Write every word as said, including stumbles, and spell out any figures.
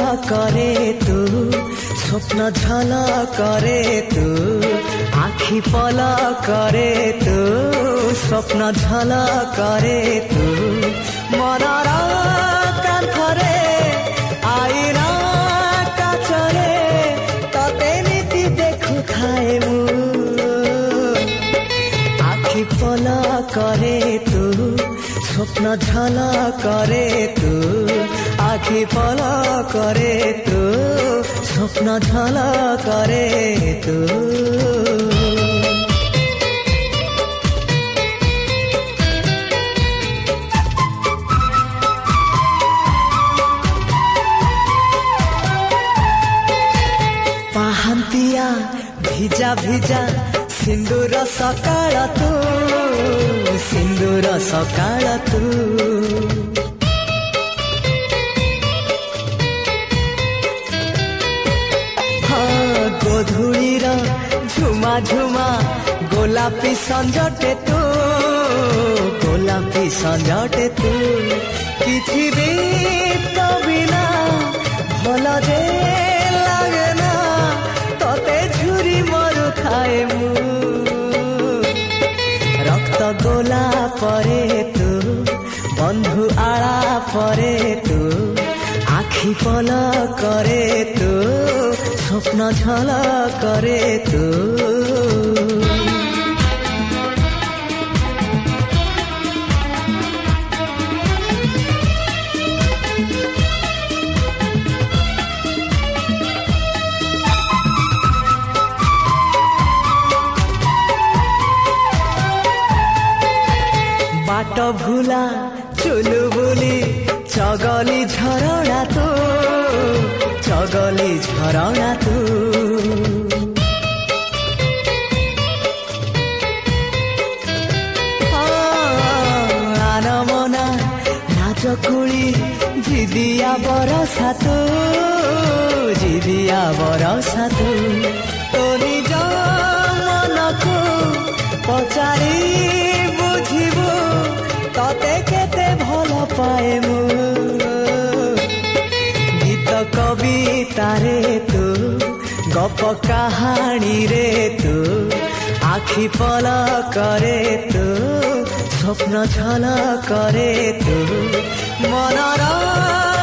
करे तू स्वप्न झल करे तू आखि पल करे तू स्वप्न झल करे तू मनर कांथरे आईना काचरे तते नीति देखु थाए मु आखि पल करे तू स्वप्न झल करे तू आखि पल करे तू स्वप्न झल करे तू पाहंतिया भिजा भिजा सिंदूर सकाळ तू सिंदूर सकाळ तू गोधूलीर झुमा झुमा गोलापी संजटे तू गोलापी संजटे तू किछि भी तो बिना भल जे लागे ना तते झुरी मरु खाए मु रक्त गोला परे तू बंधु आला परे तू आखि पल करे तू स्वप्न झल करे तू बाट भूला चुलु बुली चगली झरणा तू चगली झरणा तू आनमना नाचकुली जिदिया बरसा तू जिदिया बरसा तू तो निज मनकु पचारी बुझिबु तते केते भल पाए मु गीत कविता रे तू गप कहानी रे तू आखि पल करे तू स्वप्न झल करे तू मनर